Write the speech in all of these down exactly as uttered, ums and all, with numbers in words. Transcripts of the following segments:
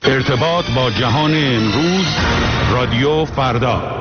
ارتباط با جهان امروز، رادیو فردا.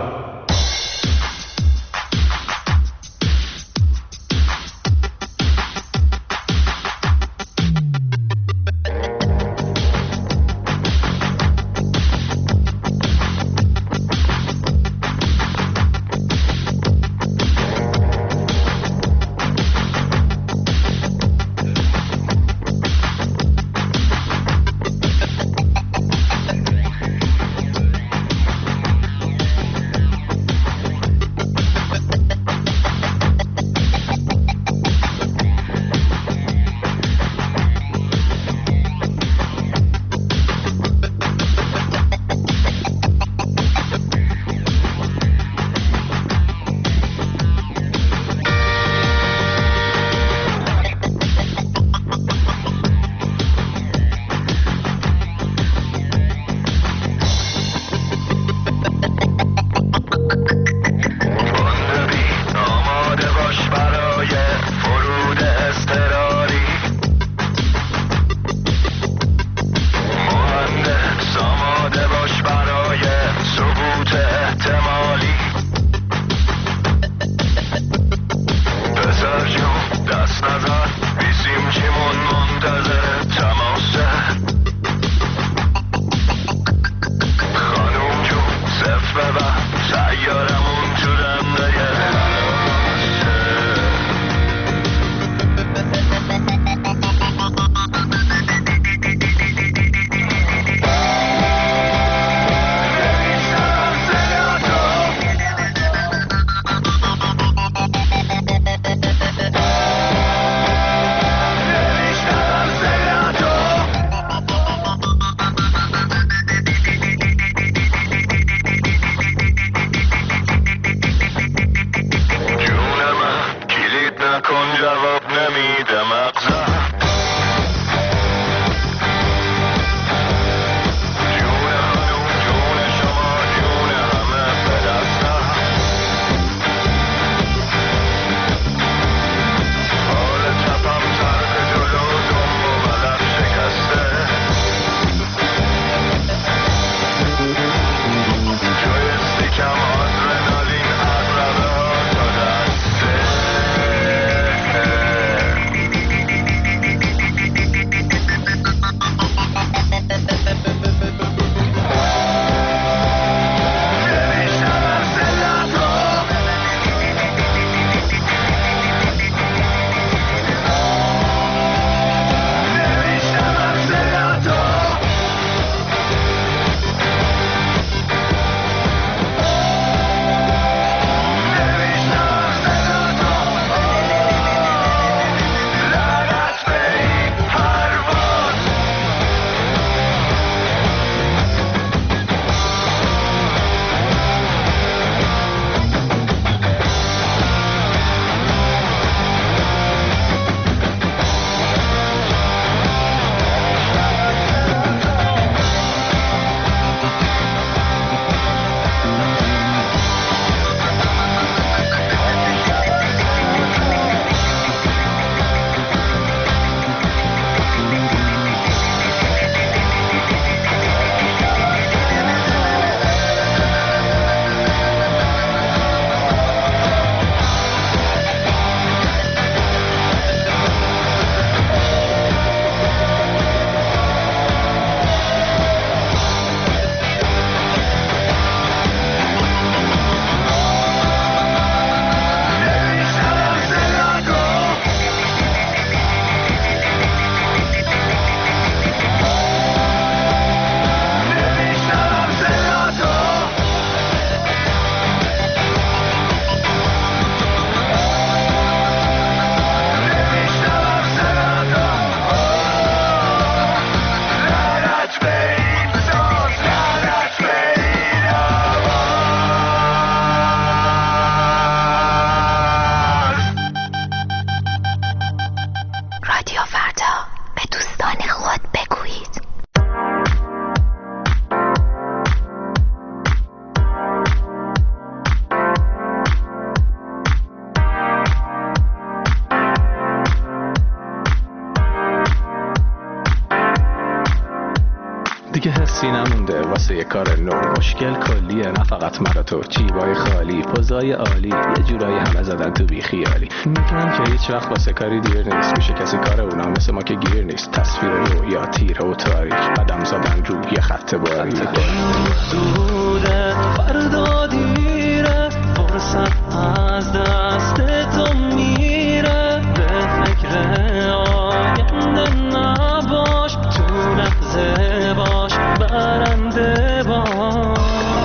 دیگه حسی نمونده واسه یه کار نو. مشکل کلیه نه فقط مرا تو، جیبای خالی پوزای عالی، یه جورایی همه زدن تو بی خیالی. میگن که هیچ وقت واسه کاری دیر نیست، میشه کسی کار اونا مثل ما که گیر نیست. تصویر رویا تیره و تاریک، قدم زدن رو یه خط باریک. زوده فردا دیره، فرصت از دست تو میره. به فکر آینده نباش، تو لحظه باش، برنده باش.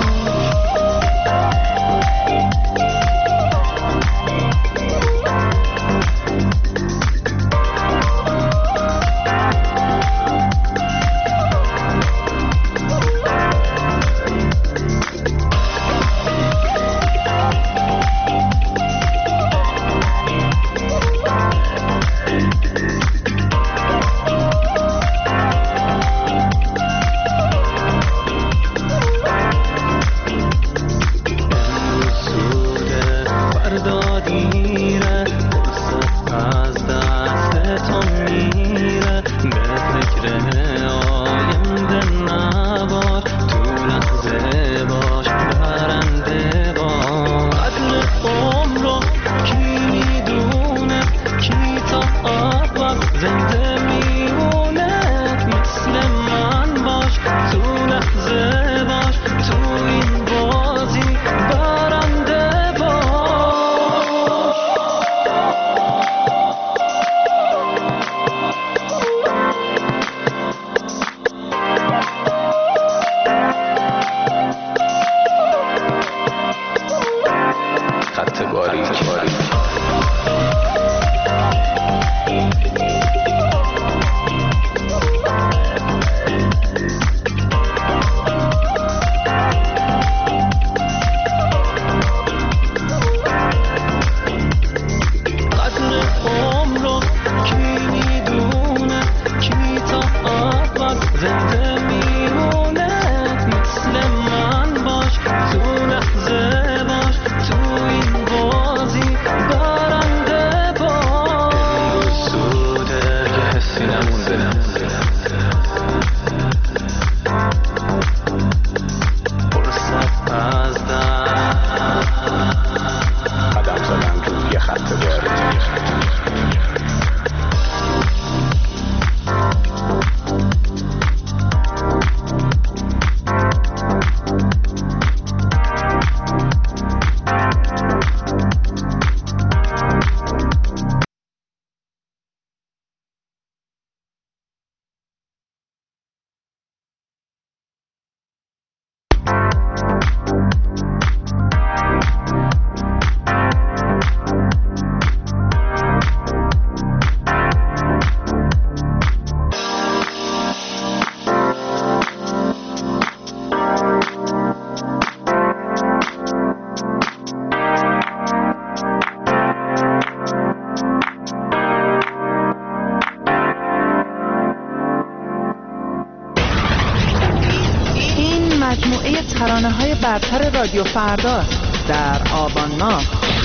ترانه‌های برتر رادیو فردا در آبان ماه.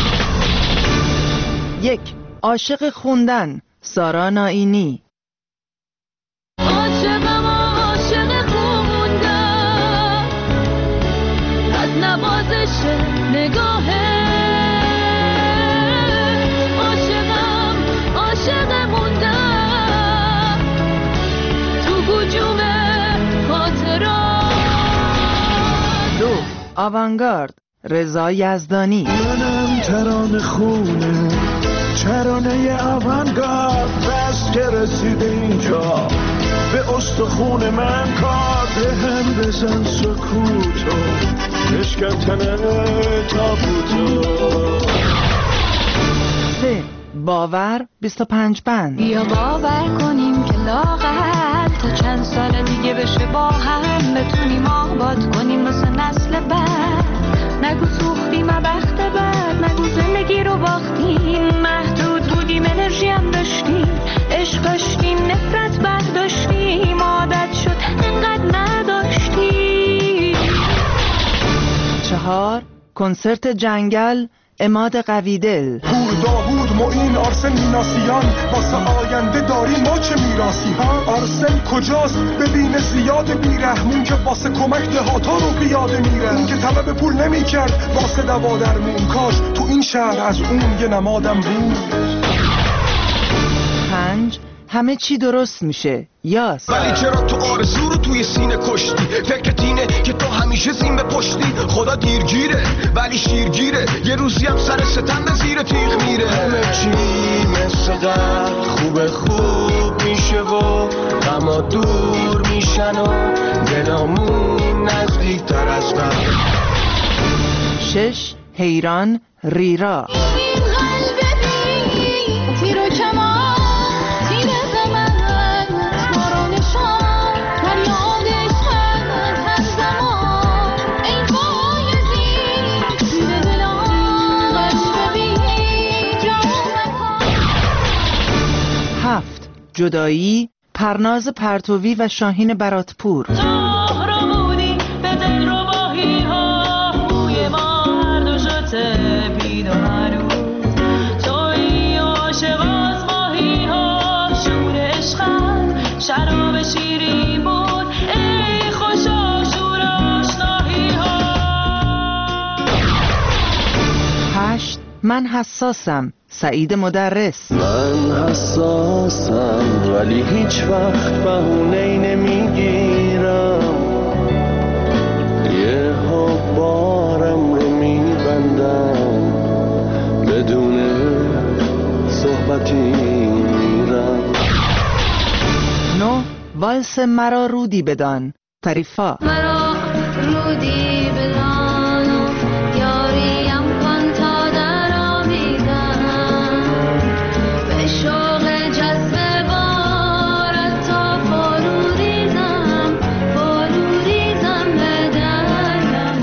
یک، عاشق خوندن، سارا نائینی. عاشقم عاشق خوندن، از نوازش نگاهه. عاشقم عاشق موندن، تو هجوم خاطرات. دو، آوانگارد، رضا یزدانی. منم ترانه خونه، ترانه آوانگارد، بس که رسید اینجا به استخون من کار. به هم بزن سکوتو، بشکن تابوتو. سه، باور بیست و پنج بند. بیا باور کنیم که لاغر تا چند سال دیگه بشه با هم بتونیم آباد کنیم واسه نسل بعد. نگو سوختیم بخت بعد، نگو زندگی رو باختیم، محدود بودیم انرژی هم داشتیم، عشق داشتیم نفرت برداشتیم، عادت شد انقدر نداشتیم. چهار، کنسرت جنگل، عماد قویدل. پور داوود معین آرسن میناسیان، واسه آینده داریم ما چه میراسی ها؟ آرسن کجاست؟ ببین زیاد بیرحمون که واسه کمک دهاتا رو بیاده میره. اون که طلب پول نمی کرد واسه دوا درمون، کاش تو این شهر از اون یه نمادم بود. پنج، همه چی درست میشه. یاس. ولی چرا تو آرزو رو توی سینه کشتی؟ فکرت اینه که تو همیشه زین به پشتی. خدا دیرگیره ولی شیرگیره، یه روزی هم سر ستم به زیر تیغ میره. همه چی مثل قبل خوب خوب میشه و غما دور میشن و دلامون نزدیک تر از قبل. شش، حیران ریرا. هفت، جدایی پرناز پرتوی و شاهین براتپور. شراب شیرین بود ای خوشا شور آشنایی ها. هشت، من حساسم سعید مدرس. من حساسم ولی هیچ وقت بهونه‌ای نمیگیرم، یه ها بارم رو میبندم بدون صحبتی میرم. نه، والس مرا رودی بدان فریفا. مرا رودی بدان و یاریم کن تا در آمیزم، به شوق جذب بارت تا فرو ریزم فرو ریزم به درم.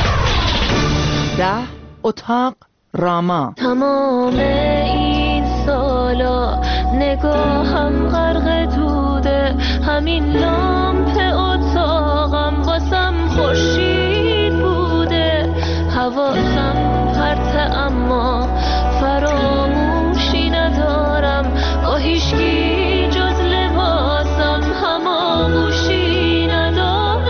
ده، اتاق راما. تمام این سالا نگاهم غرق توده، همین لامپ اتاقم واسم خورشید بوده. حواسم پرته اما فراموشی ندارم، با هیچکی جز لباسم هماغوشی ندارم.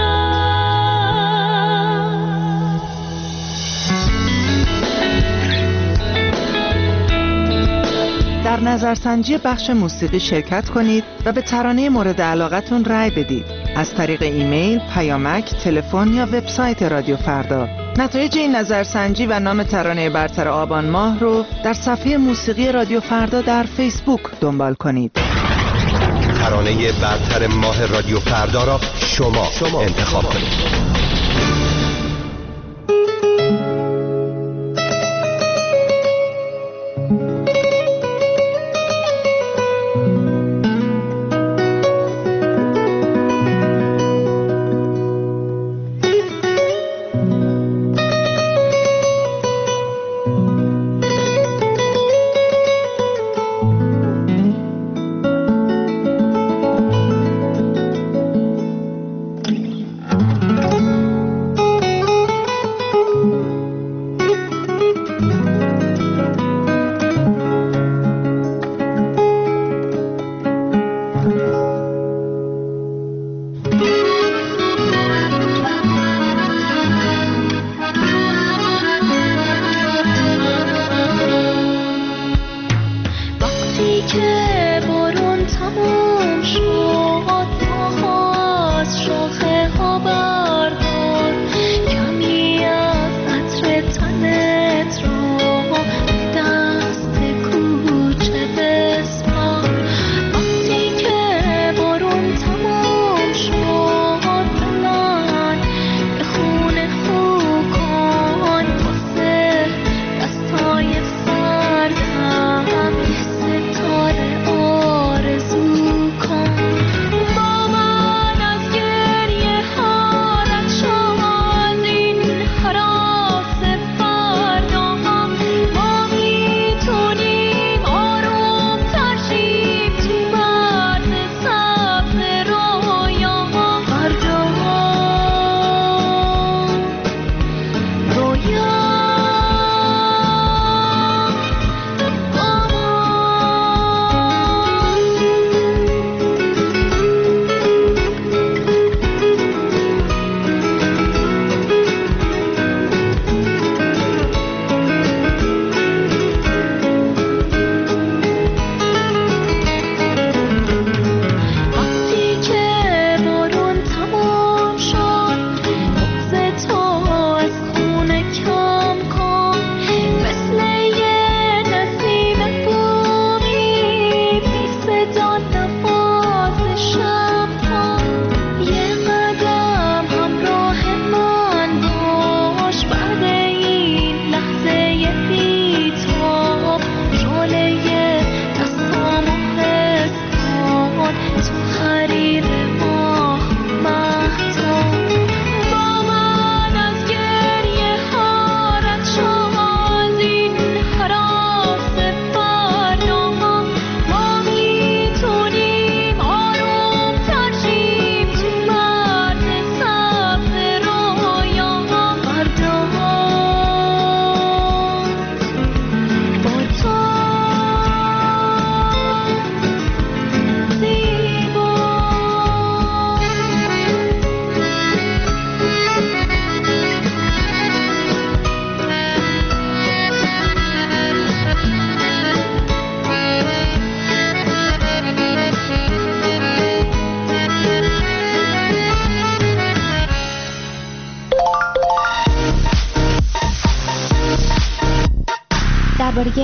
در نظرسنجی بخش موسیقی شرکت کنید و به ترانه مورد علاقتون رأی بدید از طریق ایمیل، پیامک، تلفن یا وبسایت رادیو فردا. نتایج این نظرسنجی و نام ترانه برتر آبان ماه رو در صفحه موسیقی رادیو فردا در فیسبوک دنبال کنید. ترانه برتر ماه رادیو فردا را شما, شما انتخاب کنید.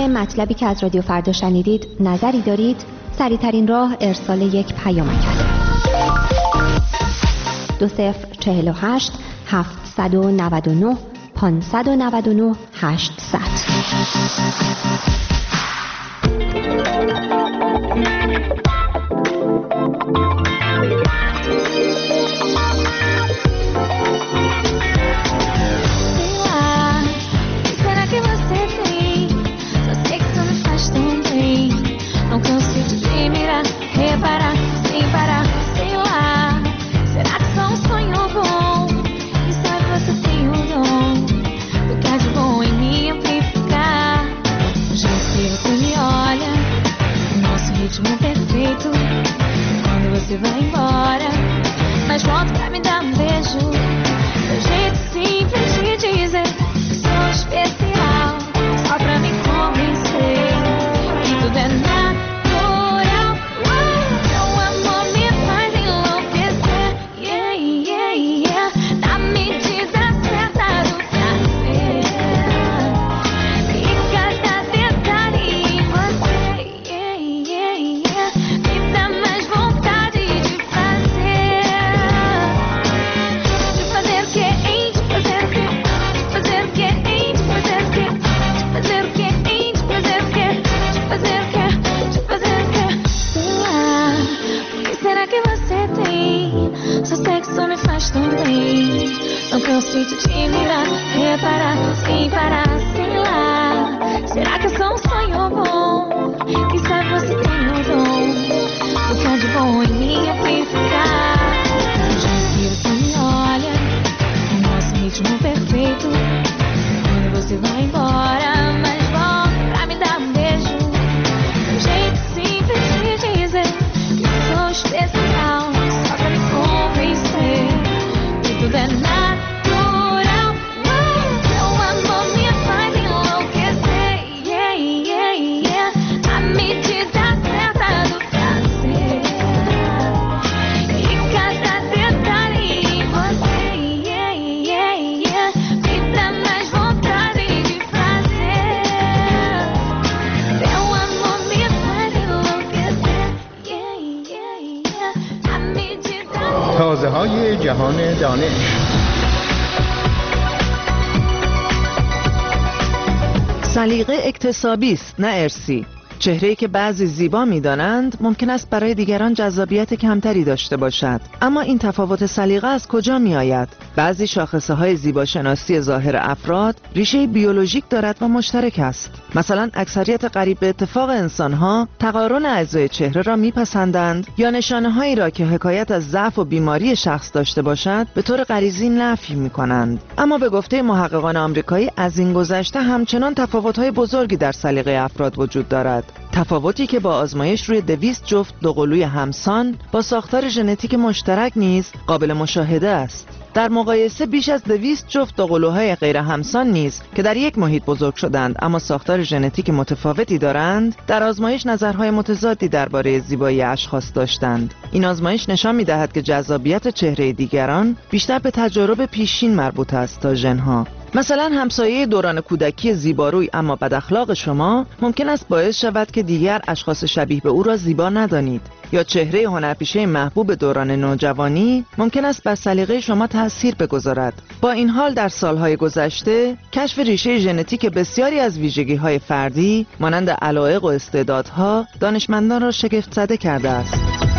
مطلبی که از رادیو فردا شنیدید نظری دارید؟ سریع‌ترین راه ارسال یک پیامک است. دو صفر چهل و هشت هفتصد و نود و نه پانصد و نود و نه هشتصد. Você vai embora, mas volta pra me dar um beijo. Meu jeito simples de dizer que sou especial, só pra me convencer que tudo é natural. Seu amor me faz enlouquecer, yeah, yeah, yeah. Na medida certa do prazer, e cada detalhe em você, yeah, yeah, yeah. Me dá mais vontade de fazer, de fazer o que, hein, de fazer o que, de fazer o que, hein, de fazer o que, de fazer o que, hein, de fazer o que, de fazer o que, de fazer o que. Sei lá, o que será que você tem? Seu sexo me faz tão bem, não canso de te mirar, reparar, sem parar, sei lá. Será que é só um sonho bom? Quem sabe você tem um dom, o que há de bom em mim é ficar. Já que você me olha, o nosso ritmo perfeito, quando você vai embora, mas volta pra me dar um beijo. Um jeito simples de dizer que sou especial, só pra me convencer que tudo é natural. Seu amor me faz enlouquecer, yeah, yeah, yeah. A medida certa do prazer, e cada detalhe em você, yeah, yeah, yeah. Me dá mais vontade de fazer. Seu amor me faz enlouquecer, yeah, yeah, yeah. A medida. تازه های جهان دانش. سلیقه اکتسابی است نه ارثی. چهره‌ای که بعضی زیبا می‌دانند ممکن است برای دیگران جذابیت کمتری داشته باشد. اما این تفاوت سلیقه از کجا می‌آید؟ بعضی شاخصه‌های زیباشناسی ظاهر افراد ریشه بیولوژیک دارد و مشترک است. مثلا اکثریت قریب به اتفاق انسان‌ها تقارن اعضای چهره را می‌پسندند یا نشانه‌هایی را که حکایت از ضعف و بیماری شخص داشته باشد به طور غریزی نفی می‌کنند. اما به گفته محققان آمریکایی از این گذشته همچنان تفاوت‌های بزرگی در سلیقه افراد وجود دارد. تفاوتی که با آزمایش روی دویست جفت دوقلوی همسان با ساختار ژنتیک مشترک نیز قابل مشاهده است. در مقایسه بیش از دویست جفت دوقلوهای غیر همسان نیز که در یک محیط بزرگ شدند اما ساختار ژنتیک متفاوتی دارند، در آزمایش نظرهای متضادی درباره زیبایی اشخاص داشتند. این آزمایش نشان می‌دهد که جذابیت چهره دیگران بیشتر به تجارب پیشین مربوط است تا ژن‌ها. مثلا همسایه دوران کودکی زیباروی اما بد اخلاق شما ممکن است باعث شود که دیگر اشخاص شبیه به او را زیبا ندانید، یا چهره هنرپیشه محبوب دوران نوجوانی ممکن است بر سلیقه شما تأثیر بگذارد. با این حال در سالهای گذشته کشف ریشه ژنتیک بسیاری از ویژگی‌های فردی مانند علایق و استعدادها دانشمندان را شگفت زده کرده است.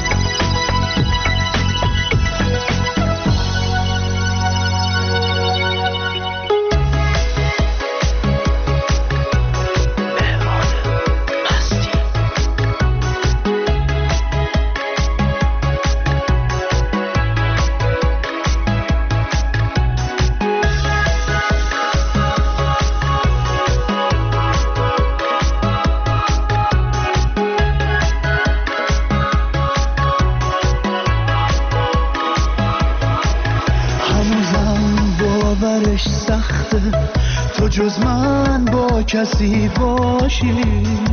تو جز من با کسی باشی،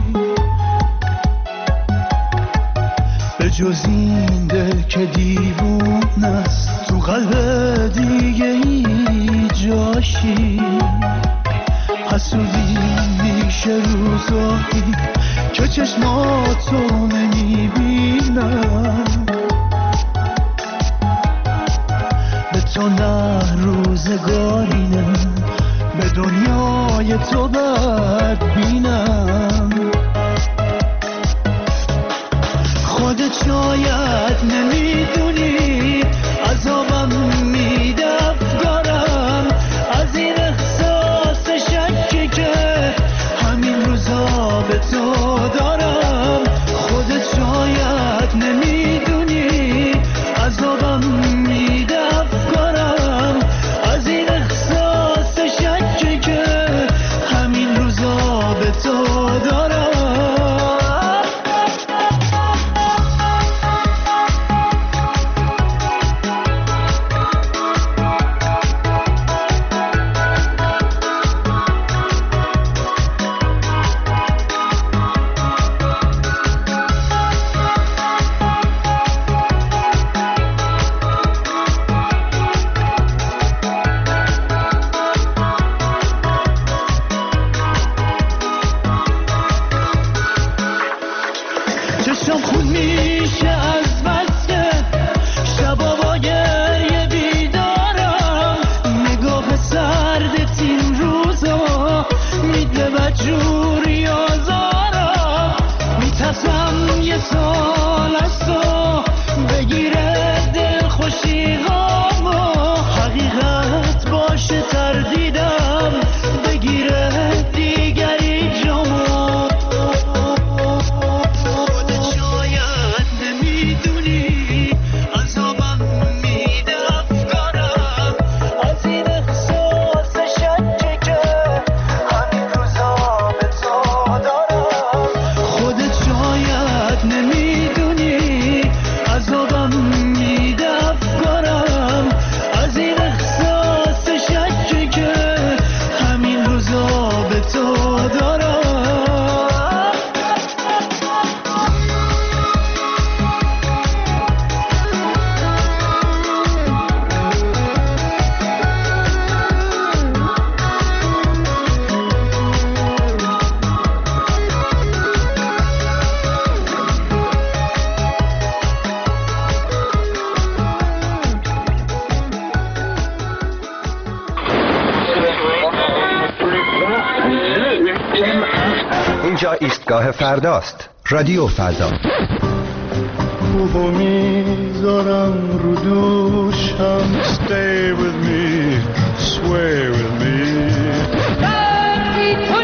به جز این دل که دیوون است تو قلب دیگه ای جاشی. حسودی میشه که روزایی که چشماتو میبینم به تو نه روزگاری نه به دنیای تو بد بینم خودت شاید نمیدونی عذابم میده افکارم از این احساس شکی که همین روزا به تو دارم خودت شاید نمیدونی عذابم میده افکارم از این احساس شکی که همین روزا به تو دارم اینجا ایستگاه فرداست. رادیو فردا. خوبو میذارم رو دوشم Stay with me, sway with me وقتی تو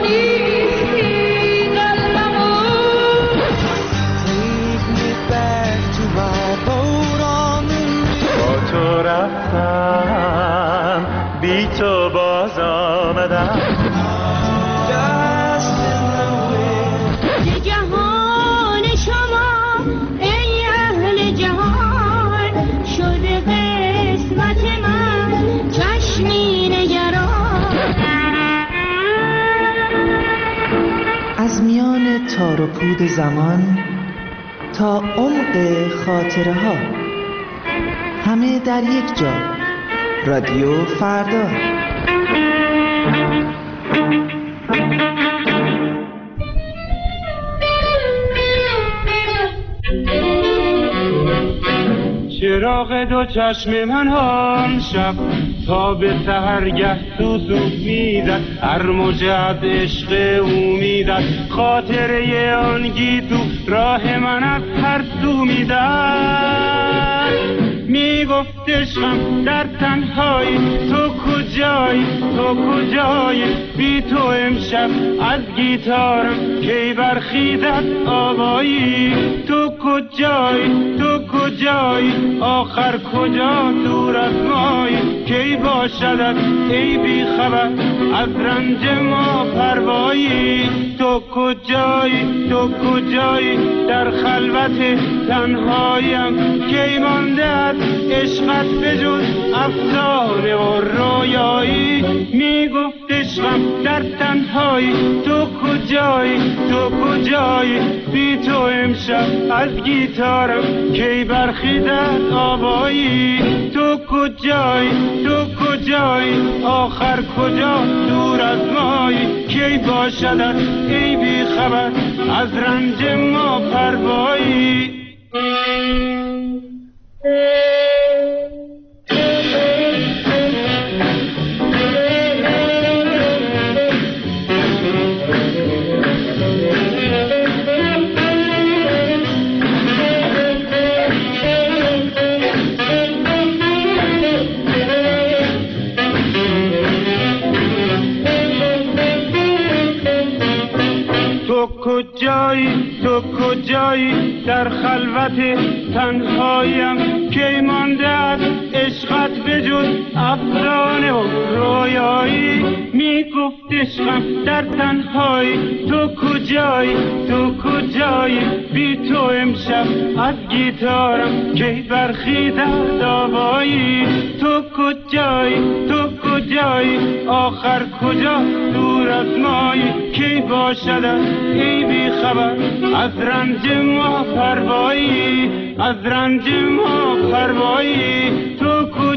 نیستی قلبمو Take me back to my boat on the با تو رفتم بی تو باز آمدم از میان تار و پود زمان تا عمق خاطره ها، همه در یک جا. رادیو فردا. چراغ دو چشم من آن شب تا به سحرگه سوسو میزد، هر موج از عشق او میزد، خاطره آن گیسو راه من از هر سو میزد. میگفت عشقم در تنهایی تو کجایی تو کجایی، بی تو امشب از گیتارم کی برخیزد آوایی. تو کجایی تو کجایی آخر کجا دور از مایی، کی باشدت ای بی خبر از رنج ما پروایی. تو کجایی تو کجایی در خلوت تنهایم، کی مانده از عشقت بجز افسانه و رویایی. میگفت عشقم در تنهایی تو کجایی تو کجایی، بی تو امشب از گیتارم کی برخیزد آوایی. تو کجایی تو کجایی کجایی آخر کجا دور از مایی کی باشدت ای بی خبر از رنج ما پروایی کجایی تو کجایی در خلوت تنهایم کی مانده است عشقت بجز افسانه و رویایی میگفت عشقم در تنهایی تو کجایی تو کجایی بی تو امشب از گیتارم کی برخیزد آوایی تو کجایی تو کجایی آخر کجا دور از مایی کی باشد ای بی خبر از رنج ما پروایی از رنج ما پروایی تو کجایی